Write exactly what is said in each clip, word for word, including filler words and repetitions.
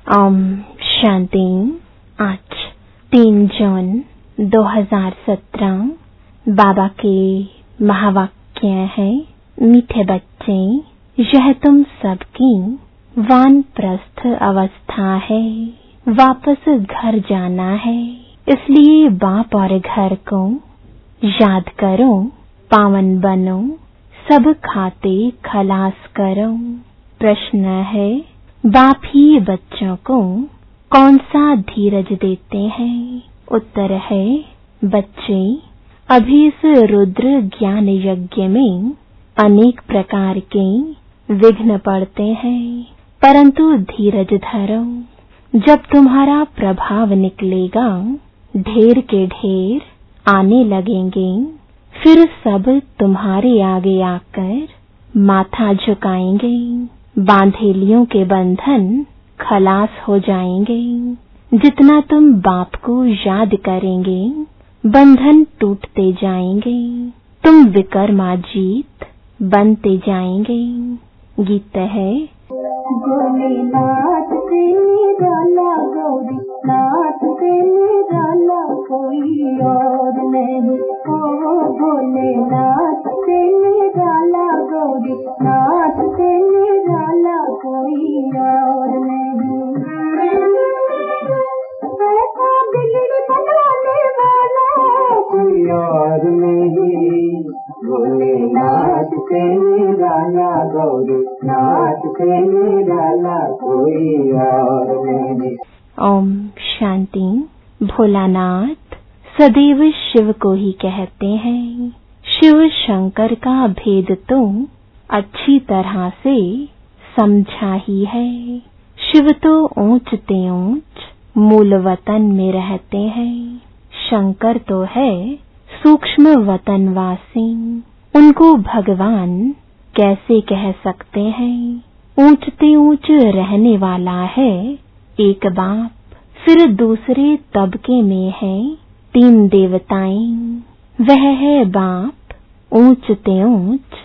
ओम शांति। आज तीन जून दो हज़ार सत्रह बाबा के महावाक्य है। मीठे बच्चे, यह तुम सबकी वानप्रस्थ अवस्था है। वापस घर जाना है, इसलिए बाप और घर को याद करो, पावन बनो, सब खाते खलास करो। प्रश्न है, बाप ही बच्चों को कौन सा धीरज देते हैं? उत्तर है, बच्चे अभी इस रुद्र ज्ञान यज्ञ में अनेक प्रकार के विघ्न पड़ते हैं, परंतु धीरज धरो। जब तुम्हारा प्रभाव निकलेगा, ढेर के ढेर आने लगेंगे, फिर सब तुम्हारे आगे आकर माथा झुकाएंगे। बांधेलियों के बंधन खलास हो जाएंगे। जितना तुम बाप को याद करेंगे, बंधन टूटते जाएंगे। तुम विक्रमाजीत बनते जाएंगे। गीत है, भोलेनाथ से निराला गौरी नाथ से निराला कोई और नहीं। ओ भोलेनाथ से निराला गौरी नाथ से निराला कोई और नहीं। ऐसा बिगड़ी बनाने वाला कोई और नहीं। भोलेनाथ से निराला गौरी नाथ से निराला कोई और नहीं। ओम शांति। भोलानाथ सदैव शिव को ही कहते हैं। शिव शंकर का भेद तो अच्छी तरह से समझा ही है। शिव तो ऊंच ते ऊंच मूल वतन में रहते हैं। शंकर तो है सूक्ष्म वतनवासी। उनको भगवान कैसे कह सकते हैं? ऊंचते ऊंच रहने वाला है एक बाप, फिर दूसरे तबके में है तीन देवताएं। वह है बाप ऊंचते ऊंच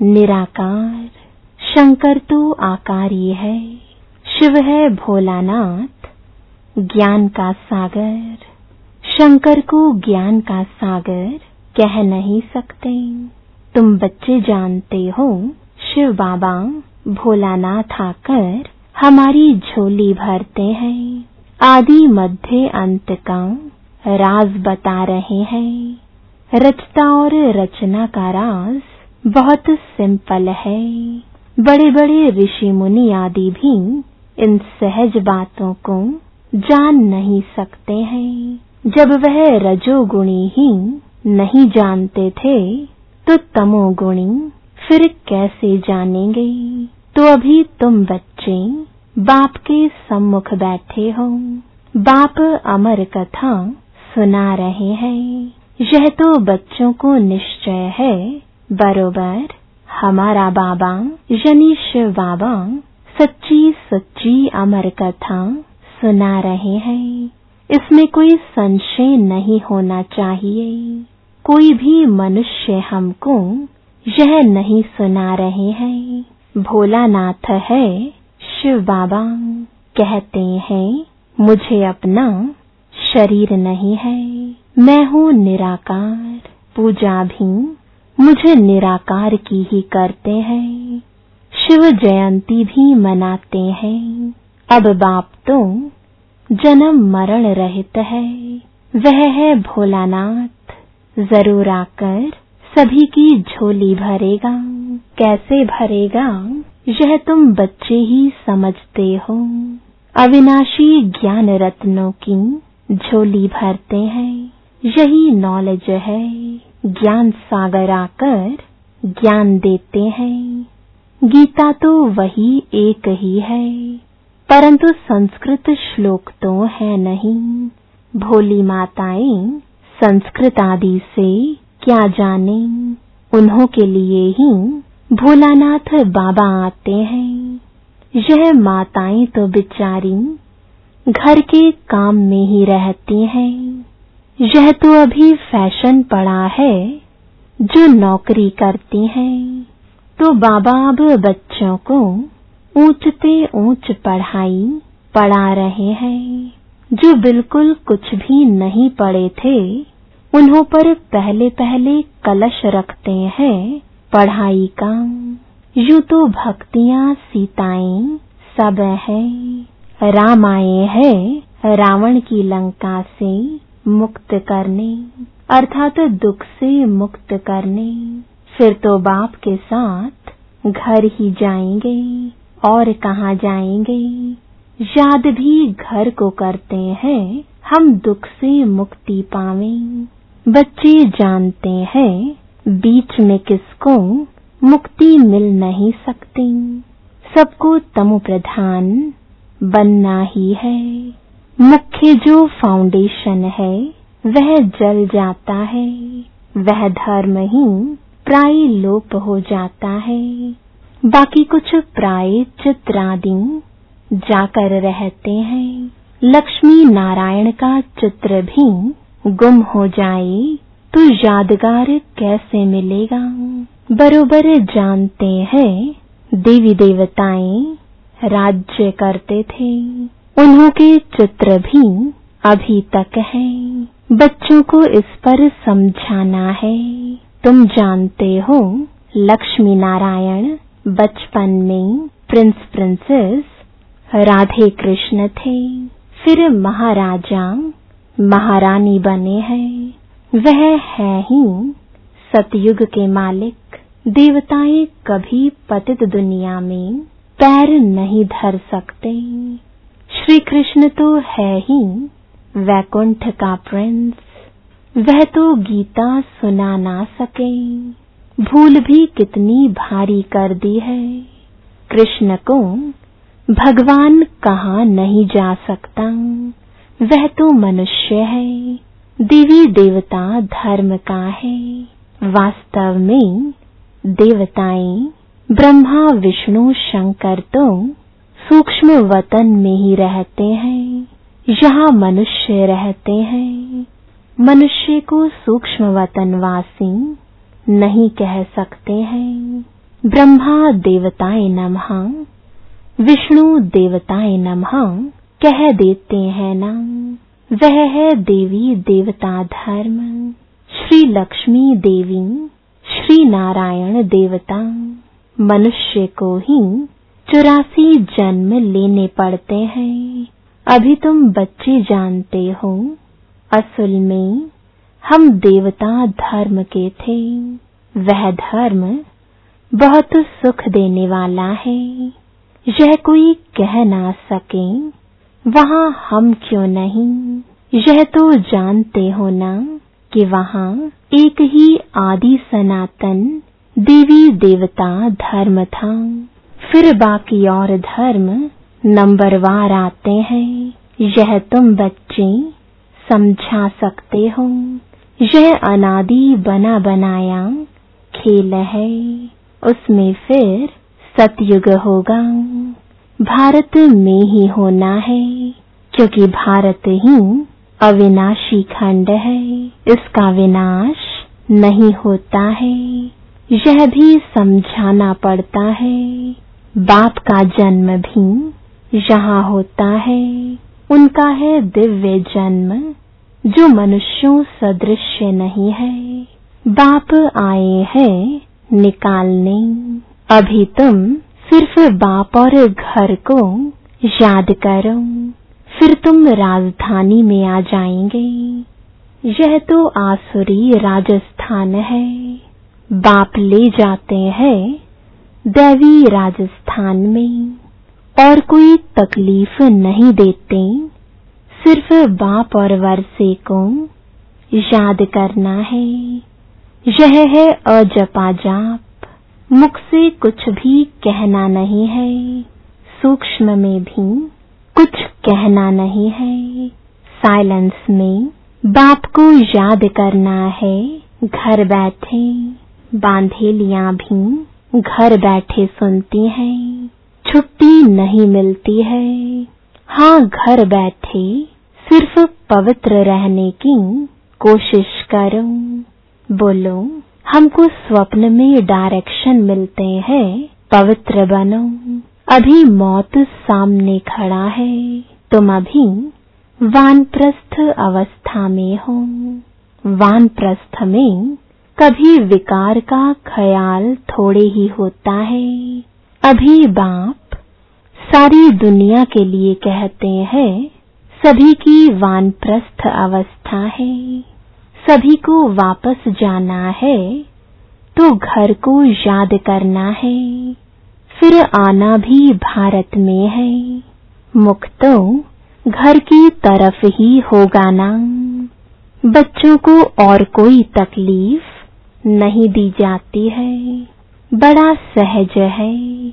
निराकार। शंकर तो आकारी है। शिव है भोलानाथ ज्ञान का सागर। शंकर को ज्ञान का सागर कह नहीं सकते। तुम बच्चे जानते हो, शिव बाबा भोलानाथ आकर हमारी झोली भरते हैं। आदि मध्य अंत का राज बता रहे हैं। रचता और रचना का राज बहुत सिंपल है। बड़े बड़े ऋषि मुनि आदि भी इन सहज बातों को जान नहीं सकते हैं। जब वह रजोगुणी ही नहीं जानते थे, तो तमोगुणी फिर कैसे जानेंगे? तो अभी तुम बच्चे बाप के सम्मुख बैठे हो। बाप अमर कथा सुना रहे हैं। यह तो बच्चों को निश्चय है, बरोबर हमारा बाबा यानी शिव बाबा सच्ची सच्ची अमर कथा सुना रहे हैं। इसमें कोई संशय नहीं होना चाहिए। कोई भी मनुष्य हमको यह नहीं सुना रहे हैं। भोलानाथ है शिव बाबा। कहते हैं, मुझे अपना शरीर नहीं है, मैं हूँ निराकार। पूजा भी मुझे निराकार की ही करते हैं। शिव जयंती भी मनाते हैं। अब बाप तो जन्म मरण रहित है। वह है भोलानाथ। जरूर आकर सभी की झोली भरेगा। कैसे भरेगा, यह तुम बच्चे ही समझते हो। अविनाशी ज्ञान रत्नों की झोली भरते हैं। यही नॉलेज है। ज्ञान सागर आकर ज्ञान देते हैं। गीता तो वही एक ही है, परंतु संस्कृत श्लोक तो है नहीं। भोली माताएं संस्कृत आदि से क्या जाने। उन्हों के लिए ही भोलानाथ बाबा आते हैं। यह माताएं तो बिचारी घर के काम में ही रहती हैं। यह तो अभी फैशन पड़ा है जो नौकरी करती हैं। तो बाबा अब बच्चों को ऊंचते ऊंच पढ़ाई पढ़ा रहे हैं। जो बिल्कुल कुछ भी नहीं पढ़े थे उन्हों पर पहले पहले कलश रखते हैं पढ़ाई का। यूं तो भक्तियां सीताएं सब है, राम आए हैं रावण की लंका से मुक्त करने, अर्थात दुख से मुक्त करने। फिर तो बाप के साथ घर ही जाएंगे और कहाँ जाएंगे। याद भी घर को करते हैं हम दुख से मुक्ति पावें। बच्चे जानते हैं बीच में किसको मुक्ति मिल नहीं सकती, सबको तमो प्रधान बनना ही है। मुख्य जो फाउंडेशन है वह जल जाता है, वह धर्म ही प्राय लोप हो जाता है। बाकी कुछ प्राय चित्रादि जाकर रहते हैं। लक्ष्मी नारायण का चित्र भी गुम हो जाए तो यादगार कैसे मिलेगा। बरोबर जानते हैं देवी देवताएं राज्य करते थे, उन्हों के चित्र भी अभी तक हैं। बच्चों को इस पर समझाना है। तुम जानते हो लक्ष्मी नारायण बचपन में प्रिंस प्रिंसेस राधे कृष्ण थे, फिर महाराजा महारानी बने हैं। वह है ही सतयुग के मालिक। देवताएं कभी पतित दुनिया में पैर नहीं धर सकते। श्री कृष्ण तो है ही वैकुंठ का प्रिंस, वह तो गीता सुना ना सके। भूल भी कितनी भारी कर दी है। कृष्ण को भगवान कहाँ नहीं जा सकता, वह तो मनुष्य है। देवी देवता धर्म का है। वास्तव में देवताएं ब्रह्मा विष्णु शंकर तो सूक्ष्म वतन में ही रहते हैं, यहाँ मनुष्य रहते हैं। मनुष्य को सूक्ष्म वतनवासी नहीं कह सकते हैं। ब्रह्मा देवताए नमः, विष्णु देवताए नमः कह देते हैं ना, वह है देवी देवता धर्म। श्री लक्ष्मी देवी, श्री नारायण देवता। मनुष्य को ही चौरासी जन्म लेने पड़ते हैं। अभी तुम बच्चे जानते हो, असल में हम देवता धर्म के थे। वह धर्म बहुत सुख देने वाला है, यह कोई कह ना सके वहाँ हम क्यों नहीं। यह तो जानते हो ना कि वहाँ एक ही आदि सनातन देवी देवता धर्म था। फिर बाकी और धर्म नंबरवार आते हैं। यह तुम बच्चे समझा सकते हो। यह अनादि बना बनाया खेल है, उसमें फिर सतयुग होगा। भारत में ही होना है, क्योंकि भारत ही अविनाशी खंड है, इसका विनाश नहीं होता है। यह भी समझाना पड़ता है। बाप का जन्म भी यहाँ होता है, उनका है दिव्य जन्म जो मनुष्यों सदृश नहीं है। बाप आए हैं निकालने। अभी तुम सिर्फ बाप और घर को याद करो, फिर तुम राजधानी में आ जाएंगे। यह तो आसुरी राजस्थान है। बाप ले जाते हैं दैवी राजस्थान में, और कोई तकलीफ नहीं देते। सिर्फ बाप और वर्षे को याद करना है। यह है अजपा जाप, मुख से कुछ भी कहना नहीं है, सूक्ष्म में भी कुछ कहना नहीं है। साइलेंस में बाप को याद करना है। घर बैठे बांधेलियां भी घर बैठे सुनती हैं, छुट्टी नहीं मिलती है। हाँ, घर बैठे सिर्फ पवित्र रहने की कोशिश करो। बोलो, हमको स्वप्न में डायरेक्शन मिलते हैं, पवित्र बनो। अभी मौत सामने खड़ा है, तुम अभी वानप्रस्थ अवस्था में हो। वानप्रस्थ में कभी विकार का ख्याल थोड़े ही होता है। अभी बाप सारी दुनिया के लिए कहते हैं, सभी की वानप्रस्थ अवस्था है, सभी को वापस जाना है, तो घर को याद करना है, फिर आना भी भारत में है। मुख तो घर की तरफ ही होगा ना। बच्चों को और कोई तकलीफ नहीं दी जाती है, बड़ा सहज है।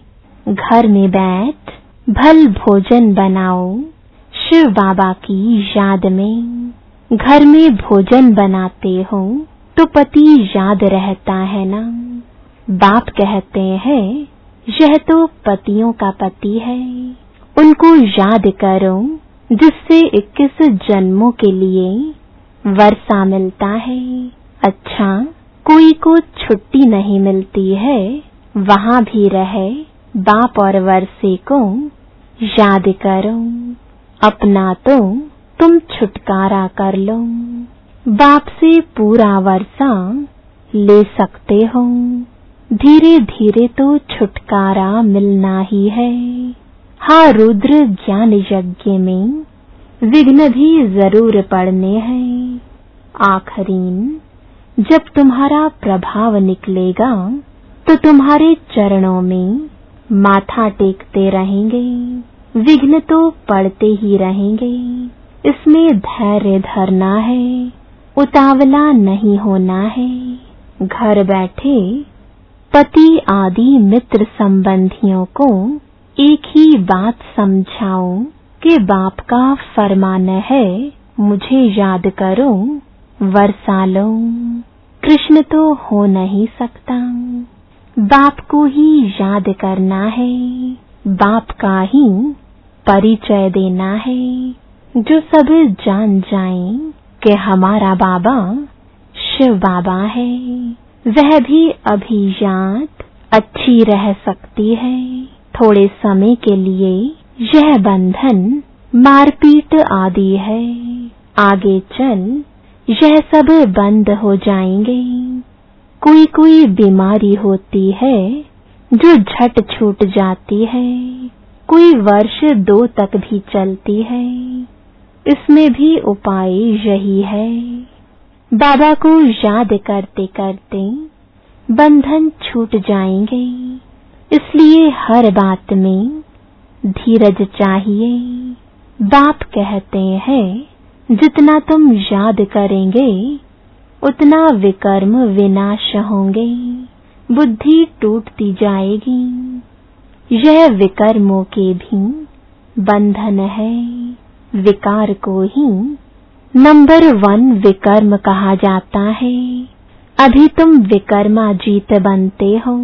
घर में बैठ भल भोजन बनाओ शिव बाबा की याद में। घर में भोजन बनाते हो तो पति याद रहता है ना। बाप कहते हैं, यह तो पतियों का पति है, उनको याद करो, जिससे इक्कीस जन्मों के लिए वर्षा मिलता है। अच्छा, कोई को छुट्टी नहीं मिलती है, वहां भी रहे बाप और वर्षे को याद करो। अपना तो तुम छुटकारा कर लो, बाप से पूरा वर्षा ले सकते हो। धीरे धीरे तो छुटकारा मिलना ही है। हाँ, रुद्र ज्ञान यज्ञ में विघ्न भी जरूर पड़ने हैं। आखिरीन जब तुम्हारा प्रभाव निकलेगा तो तुम्हारे चरणों में माथा टेकते रहेंगे। विघ्न तो पड़ते ही रहेंगे, इसमें धैर्य धरना है, उतावला नहीं होना है। घर बैठे पति आदि मित्र संबंधियों को एक ही बात समझाओ कि बाप का फरमान है, मुझे याद करो, वर्षा लो। कृष्ण तो हो नहीं सकता, बाप को ही याद करना है, बाप का ही परिचय देना है। जो सब जान जाएं कि हमारा बाबा शिव बाबा है, वह भी अभिजात अच्छी रह सकती है। थोड़े समय के लिए यह बंधन मारपीट आदि है, आगे चल यह सब बंद हो जाएंगे। कोई कोई बीमारी होती है जो झट छूट जाती है, कोई वर्ष दो तक भी चलती है। इसमें भी उपाय यही है, बाबा को याद करते करते बंधन छूट जाएंगे। इसलिए हर बात में धीरज चाहिए। बाप कहते हैं, जितना तुम याद करेंगे उतना विकर्म विनाश होंगे, बुद्धि टूटती जाएगी। यह विकर्मों के भी बंधन है। विकार को ही नंबर वन विकर्म कहा जाता है। अभी तुम विकर्माजीत बनते हो।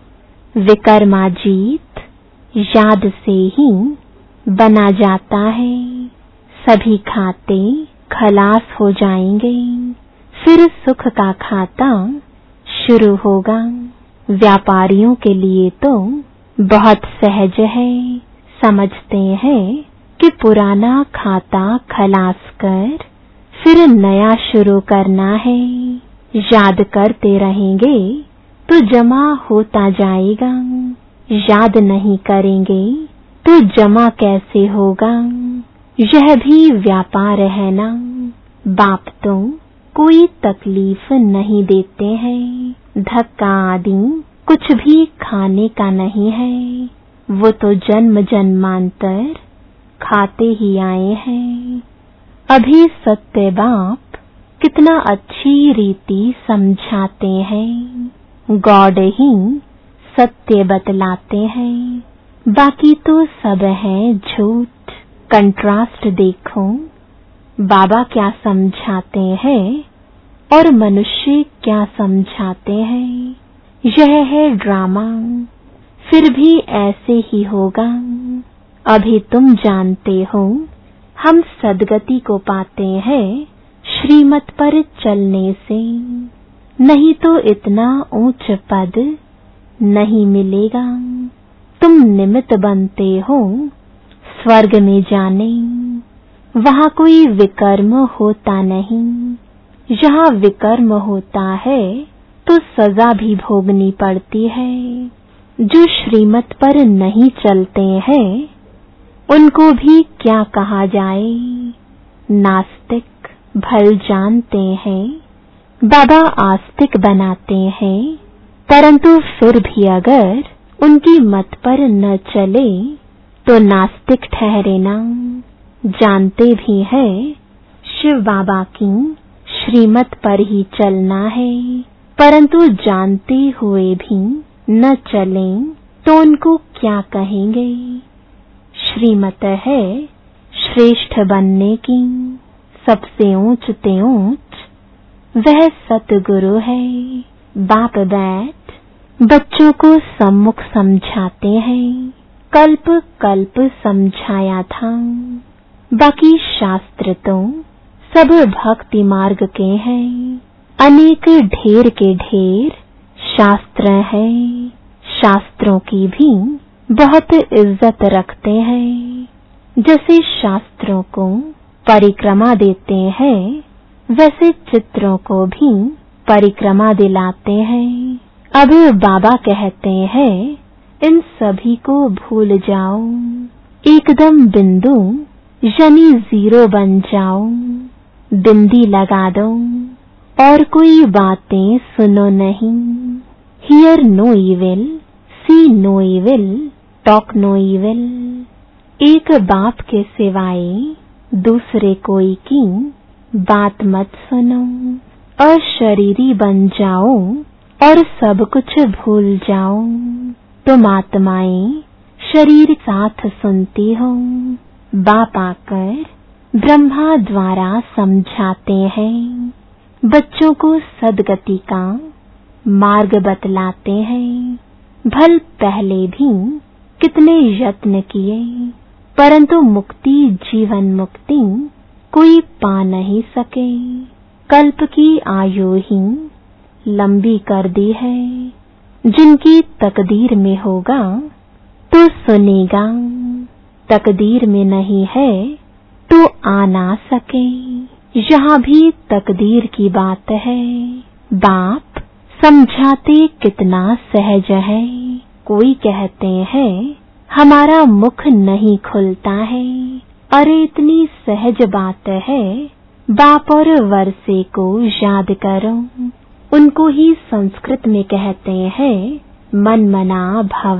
विकर्माजीत याद से ही बना जाता है। सभी खाते खलास हो जाएंगे, फिर सुख का खाता शुरू होगा। व्यापारियों के लिए तो बहुत सहज है, समझते हैं कि पुराना खाता खलास कर फिर नया शुरू करना है। याद करते रहेंगे तो जमा होता जाएगा, याद नहीं करेंगे तो जमा कैसे होगा। यह भी व्यापार है ना। बाप तो कोई तकलीफ नहीं देते हैं, धक्का आदि कुछ भी खाने का नहीं है। वो तो जन्म जन्मांतर खाते ही आए हैं। अभी सत्य बाप कितना अच्छी रीति समझाते हैं। गॉड ही सत्य बतलाते हैं, बाकी तो सब है झूठ। कंट्रास्ट देखो, बाबा क्या समझाते हैं और मनुष्य क्या समझाते हैं। यह है ड्रामा, फिर भी ऐसे ही होगा। अभी तुम जानते हो, हम सद्गति को पाते हैं श्रीमत पर चलने से, नहीं तो इतना ऊंच पद नहीं मिलेगा। तुम निमित्त बनते हो स्वर्ग में जाने। वहाँ कोई विकर्म होता नहीं। जहाँ विकर्म होता है तो सजा भी भोगनी पड़ती है। जो श्रीमत पर नहीं चलते हैं उनको भी क्या कहा जाए। नास्तिक भल जानते हैं, बाबा आस्तिक बनाते हैं, परंतु फिर भी अगर उनकी मत पर न चले तो नास्तिक ठहरे ना। जानते भी है शिव बाबा की श्रीमत पर ही चलना है, परंतु जानते हुए भी न चलें तो उनको क्या कहेंगे। श्रीमत है श्रेष्ठ बनने की, सबसे ऊंच ते ऊंच वह सतगुरु है। बाप बैठ बच्चों को सम्मुख समझाते हैं, कल्प कल्प समझाया था। बाकी शास्त्र तो सब भक्ति मार्ग के हैं। अनेक ढेर के ढेर शास्त्र हैं, शास्त्रों की भी बहुत इज्जत रखते हैं। जैसे शास्त्रों को परिक्रमा देते हैं वैसे चित्रों को भी परिक्रमा दिलाते हैं। अब बाबा कहते हैं इन सभी को भूल जाओ, एकदम बिंदु यानी जीरो बन जाओ। बिंदी लगा दो और कोई बातें सुनो नहीं। Hear no evil, see no evil, talk no evil. एक बाप के सिवाय दूसरे कोई की बात मत सुनो। अशरीरी बन जाओ और सब कुछ भूल जाओ। तुम आत्माएं शरीर साथ सुनती हो। बाप आकर ब्रह्मा द्वारा समझाते हैं, बच्चों को सदगति का मार्ग बतलाते हैं। भल पहले भी कितने यत्न किए, परंतु मुक्ति जीवन मुक्ति कोई पा नहीं सके। कल्प की आयु ही लंबी कर दी है। जिनकी तकदीर में होगा तो सुनेगा, तकदीर में नहीं है तो आ ना सके। यहाँ भी तकदीर की बात है। बाप समझाते कितना सहज है। कोई कहते हैं हमारा मुख नहीं खुलता है। अरे इतनी सहज बात है, बाप और वर्षे को याद करो। उनको ही संस्कृत में कहते हैं मन मना भव।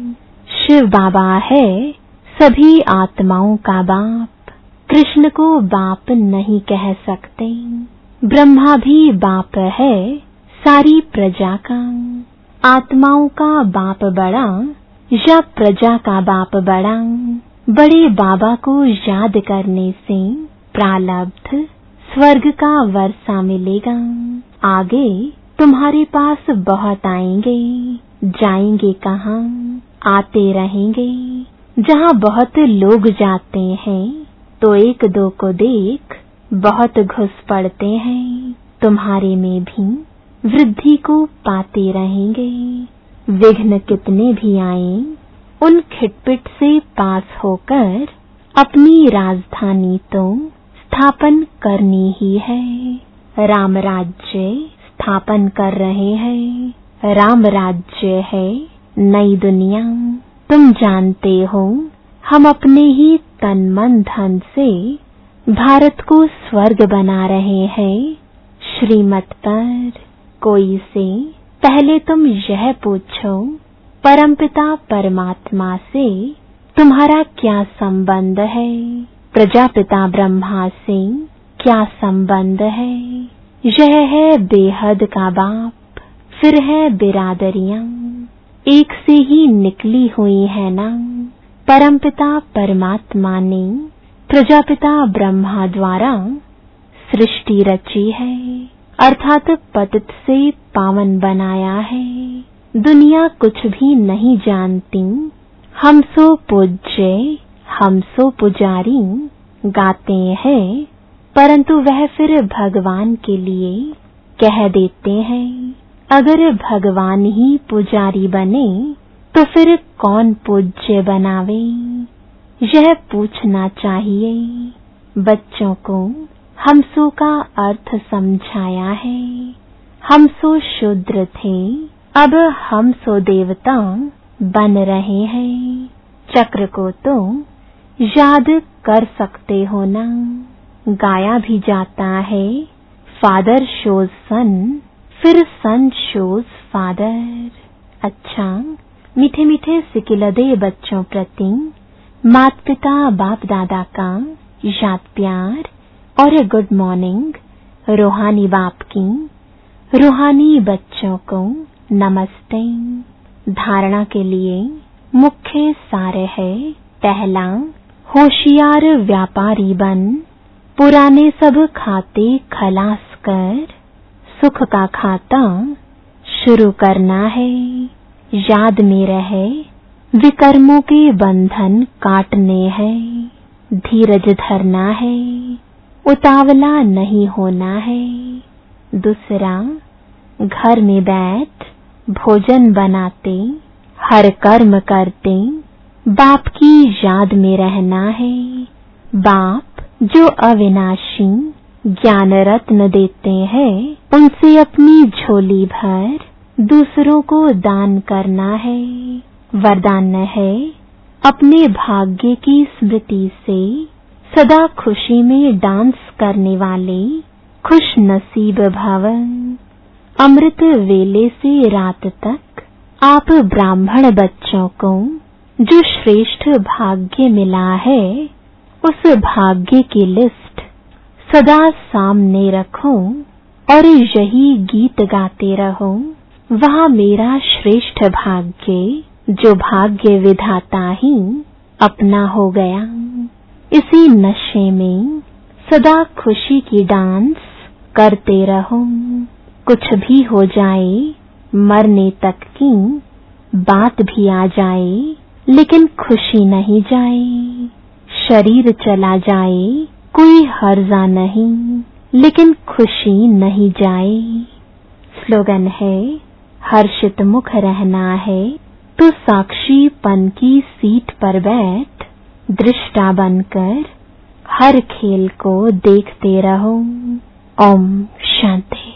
शिव बाबा है सभी आत्माओं का बाप। कृष्ण को बाप नहीं कह सकते। ब्रह्मा भी बाप है सारी प्रजा का। आत्माओं का बाप बड़ा या प्रजा का बाप बड़ा। बड़े बाबा को याद करने से प्रारब्ध स्वर्ग का वर्षा मिलेगा। आगे तुम्हारे पास बहुत आएंगे, जाएंगे कहाँ, आते रहेंगे। जहाँ बहुत लोग जाते हैं तो एक दो को देख बहुत घुस पड़ते हैं। तुम्हारे में भी वृद्धि को पाते रहेंगे। विघ्न कितने भी आए उन खिटपिट से पास होकर अपनी राजधानी तो स्थापन करनी ही है। राम राज्य स्थापन कर रहे हैं। राम राज्य है नई दुनिया। तुम जानते हो हम अपने ही तन मन धन से भारत को स्वर्ग बना रहे हैं। श्रीमत पर कोई से पहले तुम यह पूछो परमपिता परमात्मा से तुम्हारा क्या संबंध है। प्रजापिता ब्रह्मा से क्या संबंध है। यह है बेहद का बाप, फिर है बिरादरियां, एक से ही निकली हुई है ना। परमपिता परमात्मा ने प्रजापिता ब्रह्मा द्वारा सृष्टि रची है, अर्थात पतित से पावन बनाया है। दुनिया कुछ भी नहीं जानती। हम सो पूज्य, हम सो पुजारी गाते हैं, परंतु वह फिर भगवान के लिए कह देते हैं। अगर भगवान ही पुजारी बने तो फिर कौन पूज्य बनावे, यह पूछना चाहिए। बच्चों को हमसो का अर्थ समझाया है। हमसो शूद्र थे, अब हमसो देवता बन रहे हैं। चक्र को तो याद कर सकते हो ना, गाया भी जाता है, फादर शोज सन, फिर सन शोज फादर। अच्छा, मीठे मीठे सिकिलदे बच्चों प्रति माता पिता बाप दादा का याद प्यार और गुड मॉर्निंग। रूहानी बाप की रूहानी बच्चों को नमस्ते। धारणा के लिए मुख्य सार है। पहला, होशियार व्यापारी बन, पुराने सब खाते खलास कर, सुख का खाता शुरू करना है। याद में रहे, विकर्मों के बंधन काटने हैं। धीरज धरना है, उतावला नहीं होना है। दूसरा, घर में बैठ भोजन बनाते, हर कर्म करते बाप की याद में रहना है। बाप जो अविनाशी ज्ञान रत्न देते हैं, उनसे अपनी झोली भर दूसरों को दान करना है। वरदान है, अपने भाग्य की स्मृति से सदा खुशी में डांस करने वाले खुश नसीब भव। अमृत वेले से रात तक आप ब्राह्मण बच्चों को जो श्रेष्ठ भाग्य मिला है, उस भाग्य की लिस्ट सदा सामने रखो और यही गीत गाते रहो। वहाँ मेरा श्रेष्ठ भाग्य, जो भाग्य विधाता ही अपना हो गया। इसी नशे में सदा खुशी की डांस करते रहो। कुछ भी हो जाए, मरने तक की बात भी आ जाए, लेकिन खुशी नहीं जाए। शरीर चला जाए, कोई हर्जा नहीं, लेकिन खुशी नहीं जाए। स्लोगन है, हर्षित मुख रहना है तो साक्षीपन की सीट पर बैठ, दृष्टा बनकर हर खेल को देखते रहो। ओम शांति।